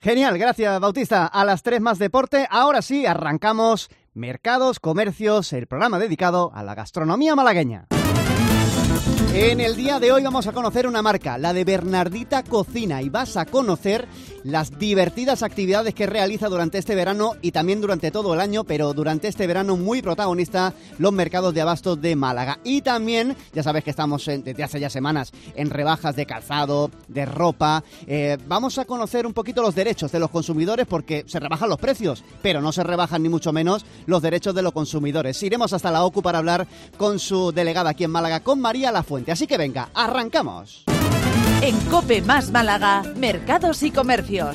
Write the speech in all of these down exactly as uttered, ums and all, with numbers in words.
Genial, gracias Bautista. A las tres más deporte. Ahora sí, arrancamos Mercados, Comercios, el programa dedicado a la gastronomía malagueña. En el día de hoy vamos a conocer una marca, la de Bernardita Cocina, y vas a conocer las divertidas actividades que realiza durante este verano y también durante todo el año, pero durante este verano muy protagonista, los mercados de abastos de Málaga. Y también, ya sabes que estamos en, desde hace ya semanas en rebajas de calzado, de ropa. Eh, vamos a conocer un poquito los derechos de los consumidores porque se rebajan los precios, pero no se rebajan ni mucho menos los derechos de los consumidores. Iremos hasta la OCU para hablar con su delegada aquí en Málaga, con María Lafuente. Así que venga, arrancamos. En COPE más Málaga, Mercados y Comercios.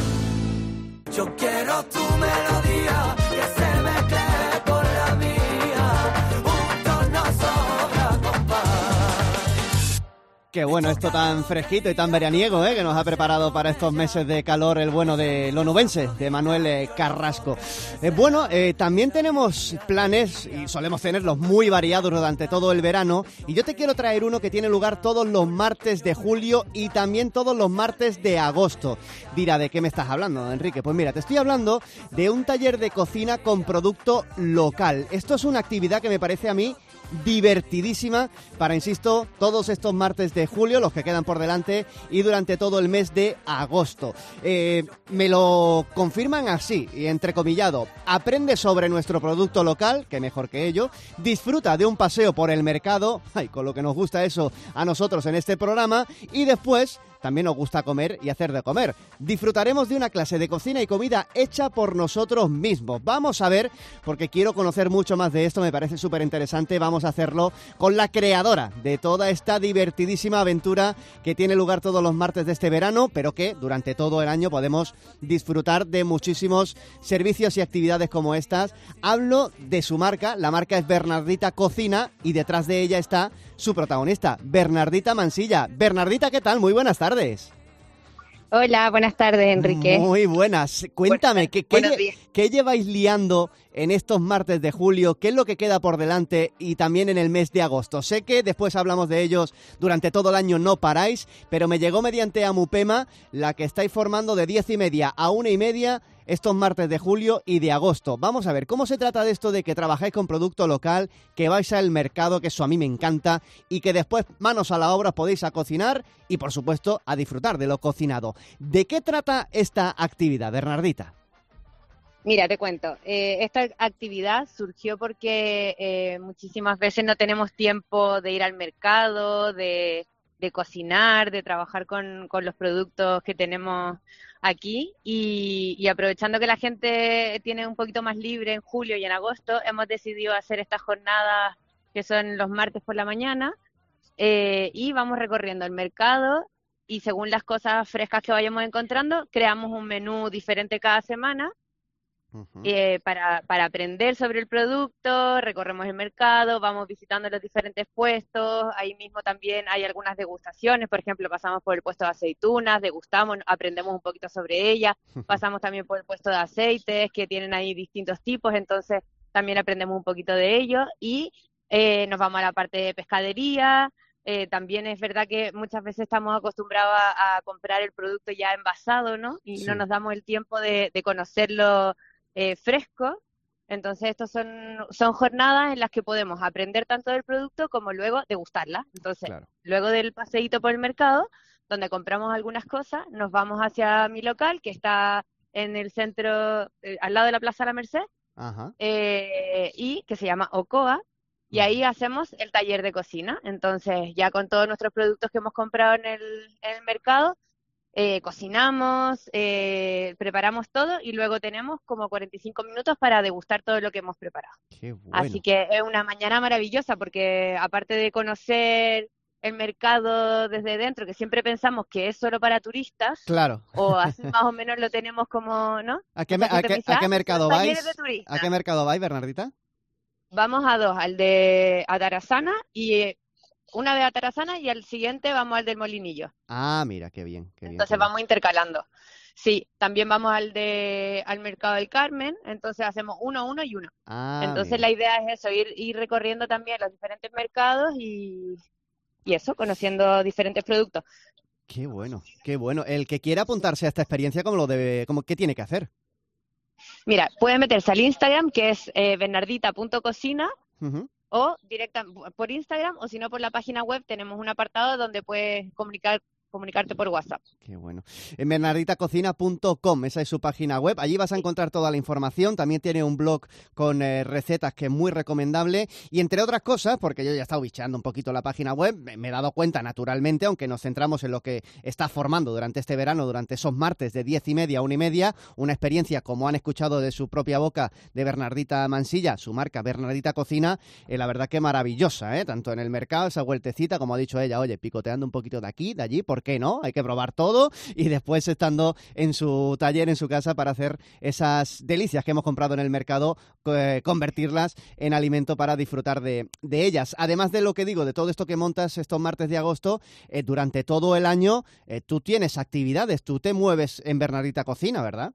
Yo quiero tu melodía, que se mezcle con la mía, juntos nos sobra compás. Qué bueno esto tan fresquito y tan veraniego, ¿eh? Que nos ha preparado para estos meses de calor el bueno de Lonubense, de Manuel eh, Carrasco. Eh, bueno, eh, también tenemos planes, y solemos tenerlos muy variados durante todo el verano, y yo te quiero traer uno que tiene lugar todos los martes de julio y también todos los martes de agosto. Dirá, ¿de qué me estás hablando, Enrique? Pues mira, te estoy hablando de un taller de cocina con producto local. Esto es una actividad que me parece a mí divertidísima para, insisto, todos estos martes de julio, los que quedan por delante, y durante todo el mes de agosto. Eh, me lo confirman así, y entrecomillado: aprende sobre nuestro producto local, que mejor que ello, disfruta de un paseo por el mercado, ay, con lo que nos gusta eso a nosotros en este programa, y después también nos gusta comer y hacer de comer. Disfrutaremos de una clase de cocina y comida hecha por nosotros mismos. Vamos a ver, porque quiero conocer mucho más de esto, me parece súper interesante. Vamos a hacerlo con la creadora de toda esta divertidísima aventura que tiene lugar todos los martes de este verano, pero que durante todo el año podemos disfrutar de muchísimos servicios y actividades como estas. Hablo de su marca, la marca es Bernardita Cocina, y detrás de ella está su protagonista, Bernardita Mansilla. Bernardita, ¿qué tal? Muy buenas tardes. Hola, buenas tardes, Enrique. Muy buenas. Cuéntame, ¿qué, qué, lle- ¿qué lleváis liando en estos martes de julio? ¿Qué es lo que queda por delante y también en el mes de agosto? Sé que después hablamos de ellos, durante todo el año no paráis, pero me llegó mediante Amupema la que estáis formando de diez y media a una y media estos martes de julio y de agosto. Vamos a ver, ¿cómo se trata de esto de que trabajáis con producto local, que vais al mercado, que eso a mí me encanta, y que después, manos a la obra, os podéis a cocinar y, por supuesto, a disfrutar de lo cocinado? ¿De qué trata esta actividad, Bernardita? Mira, te cuento, eh, esta actividad surgió porque eh, muchísimas veces no tenemos tiempo de ir al mercado, de, de cocinar, de trabajar con, con los productos que tenemos aquí, y, y aprovechando que la gente tiene un poquito más libre en julio y en agosto, hemos decidido hacer estas jornadas que son los martes por la mañana, eh, y vamos recorriendo el mercado, y según las cosas frescas que vayamos encontrando, creamos un menú diferente cada semana. Uh-huh. eh, para, para aprender sobre el producto, recorremos el mercado, vamos visitando los diferentes puestos, ahí mismo también hay algunas degustaciones, por ejemplo, pasamos por el puesto de aceitunas, degustamos, aprendemos un poquito sobre ellas, pasamos también por el puesto de aceites, que tienen ahí distintos tipos, entonces también aprendemos un poquito de ellos, y eh, nos vamos a la parte de pescadería. Eh, también es verdad que muchas veces estamos acostumbrados a, a comprar el producto ya envasado, ¿no? Y sí, no nos damos el tiempo de, de conocerlo Eh, fresco. Entonces estos son, son jornadas en las que podemos aprender tanto del producto como luego degustarla. Entonces, claro, luego del paseíto por el mercado, donde compramos algunas cosas, nos vamos hacia mi local, que está en el centro, eh, al lado de la Plaza La Merced, Ajá. Eh, y que se llama Ocoa, y ahí hacemos el taller de cocina. Entonces, ya con todos nuestros productos que hemos comprado en el, en el mercado, Eh, cocinamos, eh, preparamos todo, y luego tenemos como cuarenta y cinco minutos para degustar todo lo que hemos preparado. Qué bueno. Así que es una mañana maravillosa porque, aparte de conocer el mercado desde dentro, que siempre pensamos que es solo para turistas, claro, o así más o menos lo tenemos como, ¿no? ¿A qué, me, a qué, dice, a qué mercado vais? ¿A qué mercado vais, Bernardita? Vamos a dos, al de Atarazana, y una vez a Tarazana y al siguiente vamos al del Molinillo. Ah, mira, qué bien. Qué bien entonces qué vamos bien. intercalando. Sí, también vamos al de al Mercado del Carmen, entonces hacemos uno, uno y uno. Ah, entonces mira. La idea es eso, ir, ir recorriendo también los diferentes mercados y, y eso, conociendo diferentes productos. Qué bueno, qué bueno. El que quiera apuntarse a esta experiencia, ¿cómo lo debe, cómo, qué tiene que hacer? Mira, puede meterse al Instagram, que es eh, bernardita punto cocina, Uh-huh. o directa por Instagram, o si no por la página web tenemos un apartado donde puedes comunicar comunicarte por WhatsApp. Qué bueno. En bernardita cocina punto com, esa es su página web. Allí vas a encontrar toda la información. También tiene un blog con eh, recetas que es muy recomendable. Y entre otras cosas, porque yo ya he estado bicheando un poquito la página web, me he dado cuenta naturalmente, aunque nos centramos en lo que está formando durante este verano, durante esos martes de diez y media a una y media, una experiencia, como han escuchado de su propia boca, de Bernardita Mansilla, su marca Bernardita Cocina, eh, la verdad que maravillosa, ¿eh? Tanto en el mercado, esa vueltecita, como ha dicho ella, oye, picoteando un poquito de aquí, de allí, ¿por qué no? Hay que probar todo y después estando en su taller, en su casa, para hacer esas delicias que hemos comprado en el mercado, eh, convertirlas en alimento para disfrutar de, de ellas. Además de lo que digo, de todo esto que montas estos martes de agosto, eh, durante todo el año eh, tú tienes actividades, tú te mueves en Bernardita Cocina, ¿verdad?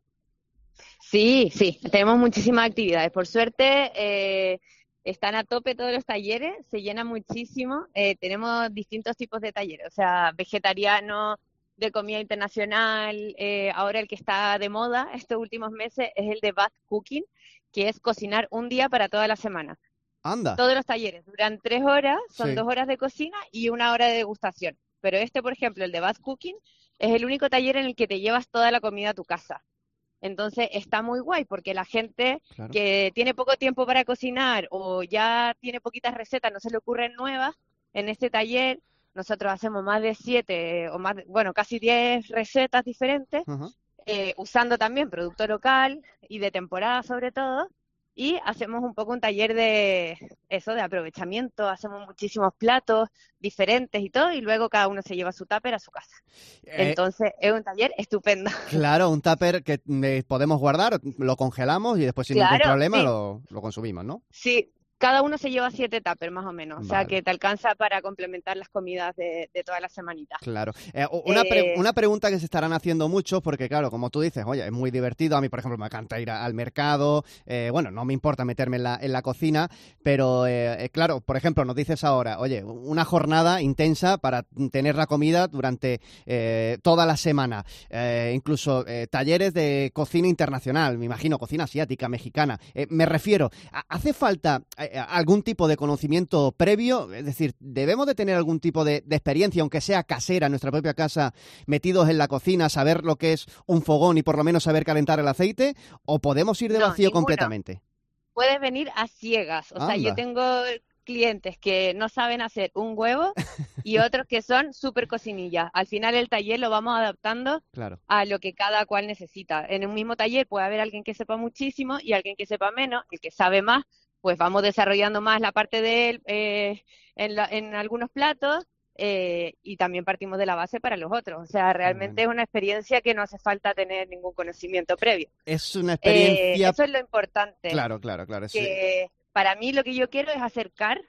Sí, sí, tenemos muchísimas actividades. Por suerte, eh, están a tope todos los talleres, se llena muchísimo. Eh, tenemos distintos tipos de talleres, o sea, vegetariano, de comida internacional. Eh, ahora el que está de moda estos últimos meses es el de bath cooking, que es cocinar un día para toda la semana. Anda. Todos los talleres duran tres horas, son Sí. dos horas de cocina y una hora de degustación. Pero este, por ejemplo, el de bath cooking, es el único taller en el que te llevas toda la comida a tu casa. Entonces está muy guay porque la gente Claro. que tiene poco tiempo para cocinar o ya tiene poquitas recetas, no se le ocurren nuevas, en este taller nosotros hacemos más de siete o más, de- bueno, casi diez recetas diferentes, Ajá. eh, usando también producto local y de temporada sobre todo, y hacemos un poco un taller de eso, de aprovechamiento, hacemos muchísimos platos diferentes y todo, y luego cada uno se lleva su tupper a su casa. Eh, Entonces es un taller estupendo. Claro, un tupper que eh, podemos guardar, lo congelamos y después sin ningún Claro, problema sí. lo, lo consumimos, ¿no? Sí, cada uno se lleva siete tuppers más o menos, o sea Vale. que te alcanza para complementar las comidas de, de toda la semanita. Claro. Eh, o- una, pre- Eh, una pregunta que se estarán haciendo muchos, porque claro, como tú dices, oye, es muy divertido. A mí, por ejemplo, me encanta ir a- al mercado. eh, bueno, no me importa meterme en la, en la cocina, pero eh, eh, claro, por ejemplo, nos dices ahora, oye, una jornada intensa para tener la comida durante eh, toda la semana. Eh, incluso eh, talleres de cocina internacional, me imagino, cocina asiática, mexicana. Eh, me refiero, ¿a- ¿hace falta eh, algún tipo de conocimiento previo? Es decir, ¿debemos de tener algún tipo de, de experiencia, aunque sea casera, en nuestra propia casa, metidos en la cocina, saber lo que es un fogón y por lo menos saber calentar el aceite? ¿O podemos ir de No, vacío ninguno. completamente? Puedes venir a ciegas, o sea, yo Anda. tengo clientes que no saben hacer un huevo y otros que son súper cocinillas. Al final el taller lo vamos adaptando Claro. a lo que cada cual necesita. En un mismo taller puede haber alguien que sepa muchísimo y alguien que sepa menos. El que sabe más, pues vamos desarrollando más la parte de él eh, en, la- en algunos platos, eh, y también partimos de la base para los otros. O sea, realmente bueno. es una experiencia que no hace falta tener ningún conocimiento previo. Es una Eh, experiencia... eso es lo importante. Claro, claro, claro. sí. Que para mí lo que yo quiero es acercar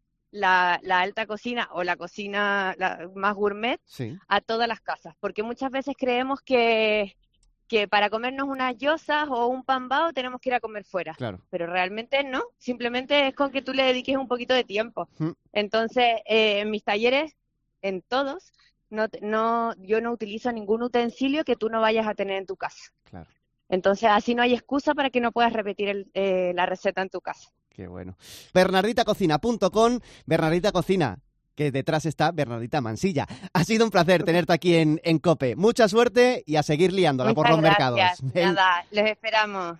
la, la alta cocina o la cocina la- más gourmet Sí. a todas las casas, porque muchas veces creemos que, que para comernos unas gyozas o un pan bao tenemos que ir a comer fuera, Claro. pero realmente no, simplemente es con que tú le dediques un poquito de tiempo. Mm. Entonces, eh, en mis talleres, en todos, no, te- no, yo no utilizo ningún utensilio que tú no vayas a tener en tu casa. Claro. Entonces, así no hay excusa para que no puedas repetir el- eh, la receta en tu casa. Qué bueno. bernardita cocina punto com, Bernardita Cocina, que detrás está Bernardita Mansilla. Ha sido un placer tenerte aquí en, en COPE. Mucha suerte y a seguir liándola por Muchas los mercados. gracias. Ven. Nada, los esperamos.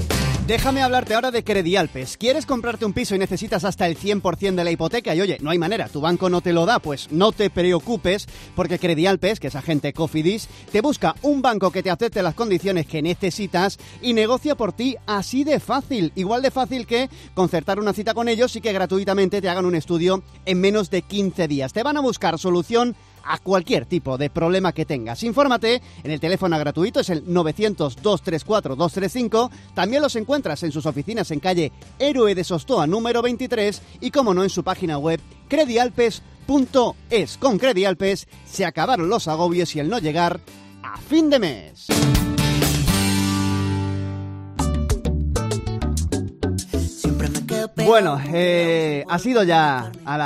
Déjame hablarte ahora de Credialpes. ¿Quieres comprarte un piso y necesitas hasta el cien por ciento de la hipoteca? Y oye, no hay manera, tu banco no te lo da, pues no te preocupes, porque Credialpes, que es agente Cofidis, te busca un banco que te acepte las condiciones que necesitas y negocia por ti así de fácil. Igual de fácil que concertar una cita con ellos y que gratuitamente te hagan un estudio en menos de quince días. Te van a buscar solución a cualquier tipo de problema que tengas. Infórmate en el teléfono gratuito, es el novecientos, dos tres cuatro, dos tres cinco. También los encuentras en sus oficinas en calle Héroe de Sostoa número veintitrés y, como no, en su página web credialpes punto es. Con Credialpes se acabaron los agobios y el no llegar a fin de mes. Bueno, eh, ha sido ya a las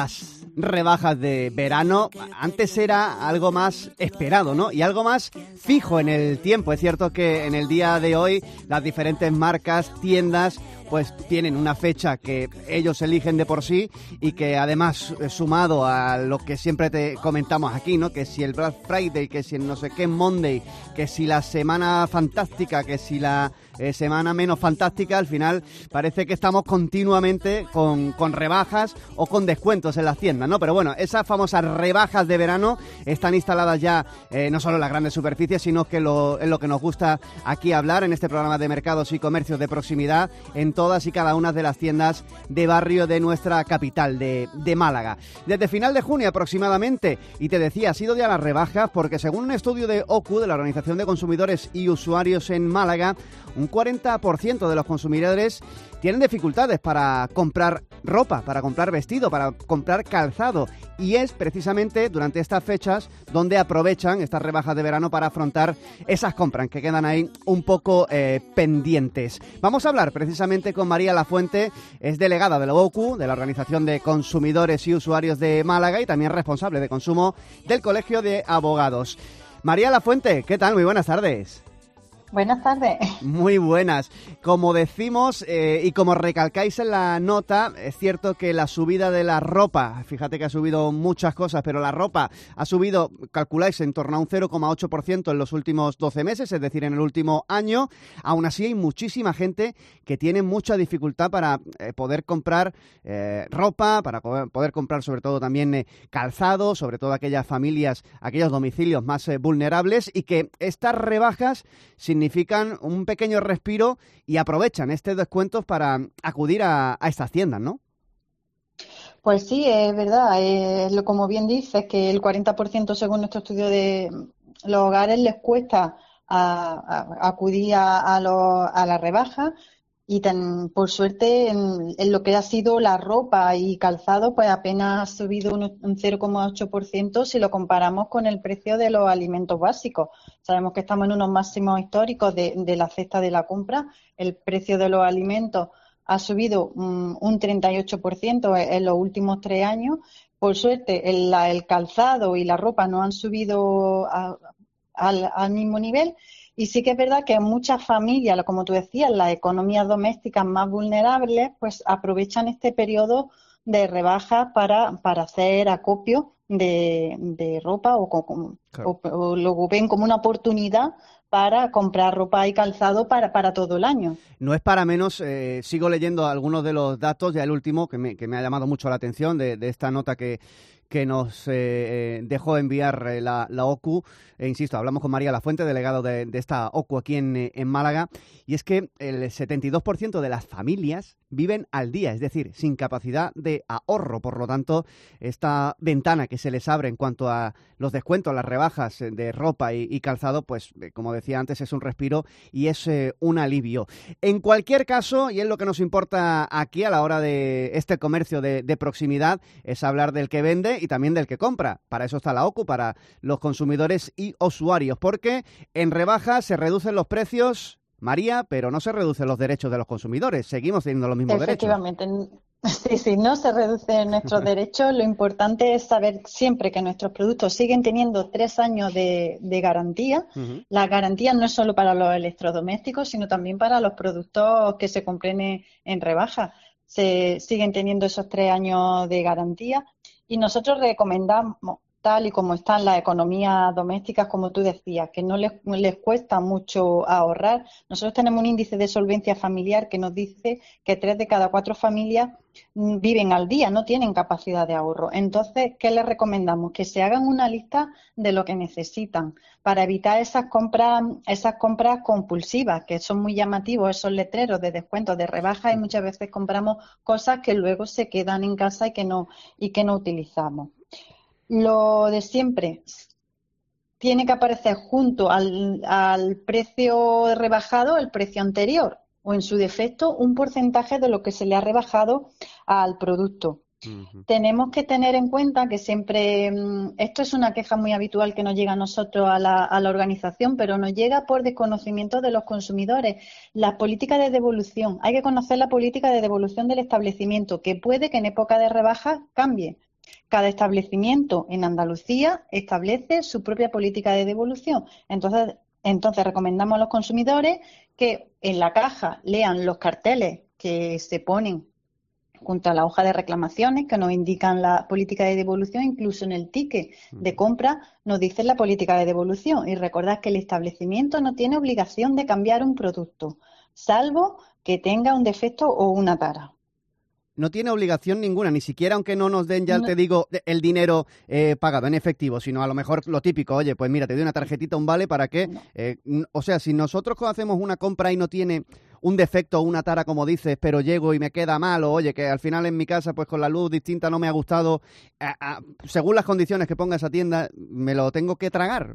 rebajas de verano antes era algo más esperado, ¿no? Y algo más fijo en el tiempo. Es cierto que en el día de hoy las diferentes marcas, tiendas, pues tienen una fecha que ellos eligen de por sí y que además, sumado a lo que siempre te comentamos aquí, ¿no? Que si el Black Friday, que si el no sé qué Monday, que si la semana fantástica, que si la eh, semana menos fantástica, al final parece que estamos continuamente con, con rebajas o con descuentos en las tiendas, ¿no? Pero bueno, esas famosas rebajas de verano están instaladas ya eh, no solo en las grandes superficies, sino que lo, es lo que nos gusta aquí hablar en este programa de mercados y comercios de proximidad, en todas y cada una de las tiendas de barrio de nuestra capital, de, de Málaga. Desde final de junio aproximadamente, y te decía, ha sido ya las rebajas, porque según un estudio de O C U, de la Organización de Consumidores y Usuarios en Málaga, un cuarenta por ciento de los consumidores tienen dificultades para comprar ropa, para comprar vestido, para comprar calzado. Y es precisamente durante estas fechas donde aprovechan estas rebajas de verano para afrontar esas compras que quedan ahí un poco eh, pendientes. Vamos a hablar precisamente con María Lafuente, es delegada de la O C U, de la Organización de Consumidores y Usuarios de Málaga, y también responsable de consumo del Colegio de Abogados. María Lafuente, ¿qué tal? Muy buenas tardes. Buenas tardes. Muy buenas. Como decimos eh, y como recalcáis en la nota, es cierto que la subida de la ropa, fíjate que ha subido muchas cosas, pero la ropa ha subido, calculáis, en torno a un cero coma ocho por ciento en los últimos doce meses, es decir, en el último año. Aún así hay muchísima gente que tiene mucha dificultad para eh, poder comprar eh, ropa, para poder comprar sobre todo también eh, calzado, sobre todo aquellas familias, aquellos domicilios más eh, vulnerables, y que estas rebajas sin significan un pequeño respiro y aprovechan estos descuentos para acudir a, a estas tiendas, ¿no? Pues sí, es verdad. Eh, lo, como bien dices, que el cuarenta por ciento según nuestro estudio de los hogares les cuesta a, a, acudir a, a, lo, a la rebaja, y ten, por suerte en, en lo que ha sido la ropa y calzado, pues apenas ha subido un, un cero coma ocho por ciento si lo comparamos con el precio de los alimentos básicos. Sabemos que estamos en unos máximos históricos de, de la cesta de la compra. El precio de los alimentos ha subido um, un treinta y ocho por ciento en, en los últimos tres años. Por suerte, el, la, el calzado y la ropa no han subido a, al, al mismo nivel. Y sí que es verdad que muchas familias, como tú decías, las economías domésticas más vulnerables, pues aprovechan este periodo de rebajas para, para hacer acopio de, de ropa o, claro. o, o lo ven como una oportunidad para comprar ropa y calzado para, para todo el año. No es para menos, eh, sigo leyendo algunos de los datos, ya el último que me, que me ha llamado mucho la atención de, de esta nota que que nos eh, dejó enviar eh, la, la O C U. E insisto, hablamos con María Lafuente, delegado de, de esta O C U aquí en, en Málaga, y es que el setenta y dos por ciento de las familias viven al día, es decir, sin capacidad de ahorro. Por lo tanto, esta ventana que se les abre en cuanto a los descuentos, las rebajas de ropa y, y calzado, pues como decía antes, es un respiro y es eh, un alivio. En cualquier caso, y es lo que nos importa aquí a la hora de este comercio de, de proximidad, es hablar del que vende y también del que compra. Para eso está la O C U, para los consumidores y usuarios, porque en rebajas se reducen los precios, María, pero no se reducen los derechos de los consumidores. Seguimos teniendo los mismos derechos. Efectivamente. Sí, sí, no se reducen nuestros derechos. Lo importante es saber siempre que nuestros productos siguen teniendo tres años de, de garantía. Uh-huh. La garantía no es solo para los electrodomésticos, sino también para los productos que se compren en, en rebaja. Se siguen teniendo esos tres años de garantía. Y nosotros recomendamos, tal y como están las economías domésticas, como tú decías, que no les, les cuesta mucho ahorrar. Nosotros tenemos un índice de solvencia familiar que nos dice que tres de cada cuatro familias viven al día, no tienen capacidad de ahorro. Entonces, ¿qué les recomendamos? Que se hagan una lista de lo que necesitan para evitar esas compras, esas compras compulsivas, que son muy llamativos, esos letreros de descuentos, de rebajas, y muchas veces compramos cosas que luego se quedan en casa y que no, y que no utilizamos. Lo de siempre, tiene que aparecer junto al, al precio rebajado el precio anterior, o en su defecto un porcentaje de lo que se le ha rebajado al producto. Uh-huh. Tenemos que tener en cuenta que siempre, esto es una queja muy habitual que nos llega a nosotros a la, a la organización, pero nos llega por desconocimiento de los consumidores. Las políticas de devolución, hay que conocer la política de devolución del establecimiento, que puede que en época de rebaja cambie. Cada establecimiento en Andalucía establece su propia política de devolución. Entonces, entonces recomendamos a los consumidores que en la caja lean los carteles que se ponen junto a la hoja de reclamaciones que nos indican la política de devolución. Incluso en el ticket de compra nos dicen la política de devolución. Y recordad que el establecimiento no tiene obligación de cambiar un producto, salvo que tenga un defecto o una tara. No tiene obligación ninguna, ni siquiera aunque no nos den, ya no. te digo, el dinero eh, pagado en efectivo, sino a lo mejor lo típico, oye, pues mira, te doy una tarjetita, un vale, ¿para qué? No. Eh, o sea, si nosotros hacemos una compra y no tiene un defecto o una tara, como dices, pero llego y me queda mal, o oye, que al final en mi casa, pues con la luz distinta no me ha gustado, a, a, según las condiciones que ponga esa tienda, ¿me lo tengo que tragar?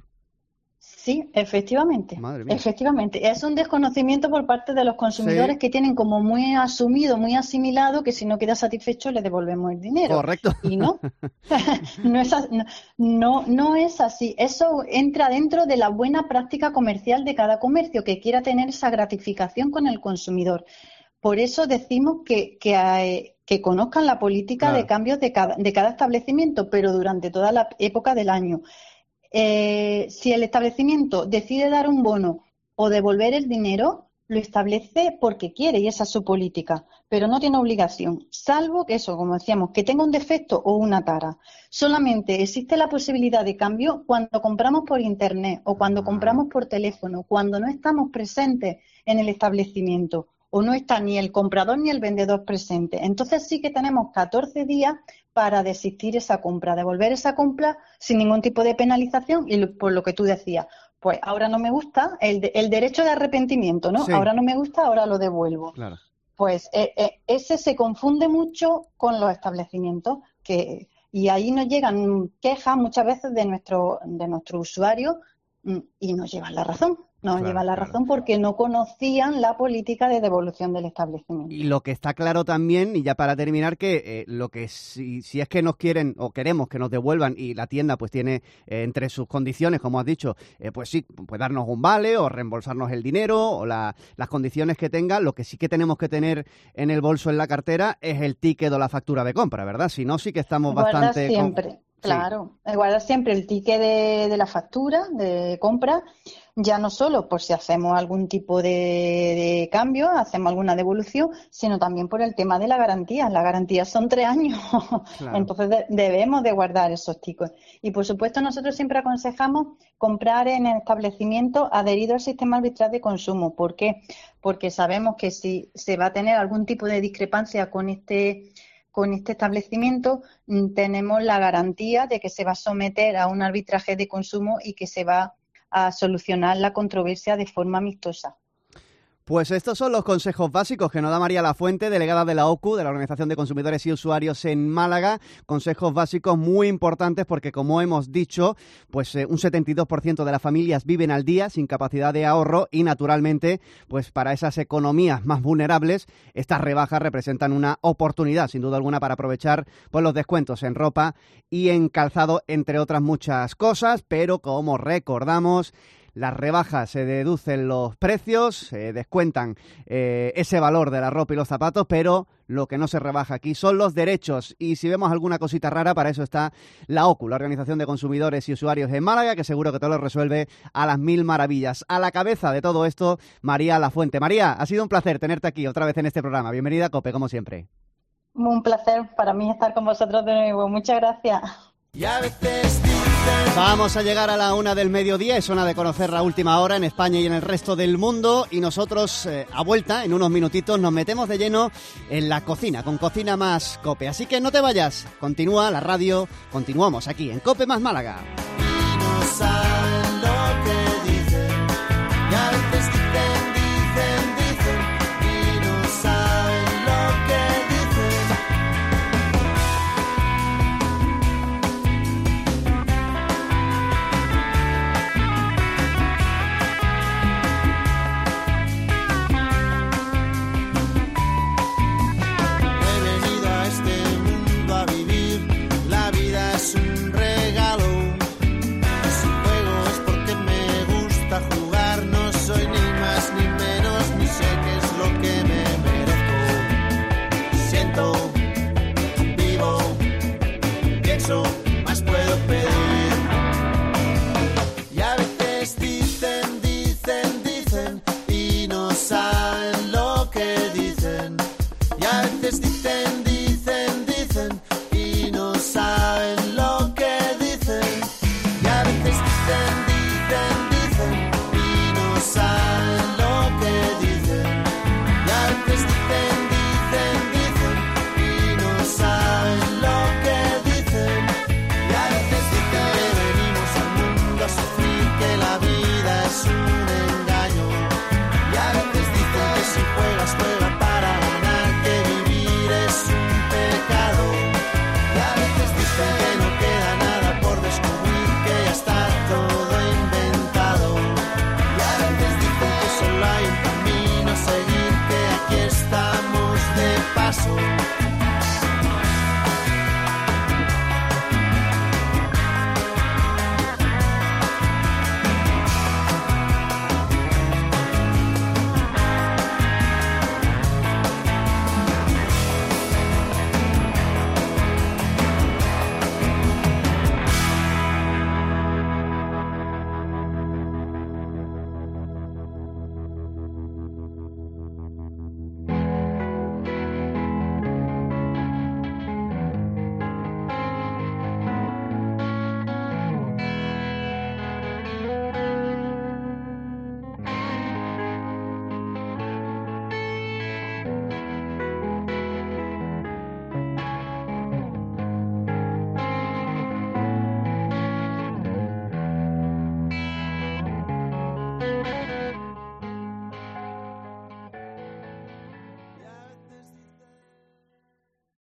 Sí, efectivamente, efectivamente. Es un desconocimiento por parte de los consumidores sí. que tienen como muy asumido, muy asimilado, que si no queda satisfecho le devolvemos el dinero. Correcto. Y no, no, es así, no, no es así. Eso entra dentro de la buena práctica comercial de cada comercio, que quiera tener esa gratificación con el consumidor. Por eso decimos que, que, hay, que conozcan la política claro. de cambios de cada, de cada establecimiento, pero durante toda la época del año. Eh, si el establecimiento decide dar un bono o devolver el dinero, lo establece porque quiere y esa es su política, pero no tiene obligación, salvo que eso, como decíamos, que tenga un defecto o una tara. Solamente existe la posibilidad de cambio cuando compramos por internet o cuando compramos por teléfono, cuando no estamos presentes en el establecimiento o no está ni el comprador ni el vendedor presente. Entonces sí que tenemos catorce días para desistir esa compra, devolver esa compra sin ningún tipo de penalización y por lo que tú decías, pues ahora no me gusta, el, de, el derecho de arrepentimiento, ¿no? Sí. Ahora no me gusta, ahora lo devuelvo. Claro. Pues eh, eh, ese se confunde mucho con los establecimientos que y ahí nos llegan quejas muchas veces de nuestro de nuestro usuario y nos llevan la razón. Nos claro, llevan la razón claro. porque no conocían la política de devolución del establecimiento. Y lo que está claro también, y ya para terminar, que eh, lo que si, si es que nos quieren o queremos que nos devuelvan y la tienda pues tiene eh, entre sus condiciones, como has dicho, eh, pues sí, pues darnos un vale o reembolsarnos el dinero o la, las condiciones que tenga, lo que sí que tenemos que tener en el bolso, en la cartera, es el ticket o la factura de compra, ¿verdad? Si no, sí que estamos Guarda bastante... siempre, con... claro. Sí. Guarda siempre el ticket de, de la factura de compra, ya no solo por si hacemos algún tipo de, de cambio, hacemos alguna devolución, sino también por el tema de la garantía. Las garantías son tres años, claro. entonces de, debemos de guardar esos tickets. Y por supuesto nosotros siempre aconsejamos comprar en establecimientos adheridos al sistema arbitral de consumo. ¿Por qué? Porque sabemos que si se va a tener algún tipo de discrepancia con este con este establecimiento, tenemos la garantía de que se va a someter a un arbitraje de consumo y que se va a solucionar la controversia de forma amistosa. Pues estos son los consejos básicos que nos da María Lafuente, delegada de la O C U, de la Organización de Consumidores y Usuarios en Málaga. Consejos básicos muy importantes porque, como hemos dicho, pues eh, un setenta y dos por ciento de las familias viven al día sin capacidad de ahorro y, naturalmente, pues para esas economías más vulnerables, estas rebajas representan una oportunidad, sin duda alguna, para aprovechar pues, los descuentos en ropa y en calzado, entre otras muchas cosas. Pero, como recordamos, las rebajas se deducen los precios, se descuentan eh, ese valor de la ropa y los zapatos, pero lo que no se rebaja aquí son los derechos. Y si vemos alguna cosita rara, para eso está la O C U, la Organización de Consumidores y Usuarios en Málaga, que seguro que todo lo resuelve a las mil maravillas. A la cabeza de todo esto, María Lafuente. María, ha sido un placer tenerte aquí otra vez en este programa. Bienvenida a COPE, como siempre. Un placer para mí estar con vosotros de nuevo. Muchas gracias. Y a veces vamos a llegar a la una del mediodía, es hora de conocer la última hora en España y en el resto del mundo y nosotros, eh, a vuelta, en unos minutitos, nos metemos de lleno en la cocina, con Cocina Más COPE. Así que no te vayas, continúa la radio, continuamos aquí en COPE Más Málaga. y no saben lo que dicen, y a veces dicen, dicen, dicen, y no saben lo que es un regalo veces dicen, dicen, dicen y no saben lo que dicen. Y a veces dicen, dicen, dicen y no saben lo que dicen. Y a veces dicen, dicen, dicen y no saben lo que dicen. Y a veces dicen que venimos al mundo a sufrir, que la vida es un engaño. Y a veces dicen que si juegas, juega para ganar, que vivir es un pecado. Y a veces dicen que no queda nada por descubrir, que ya está todo inventado. Y a veces dicen que solo hay un camino a seguir, que aquí estamos de paso.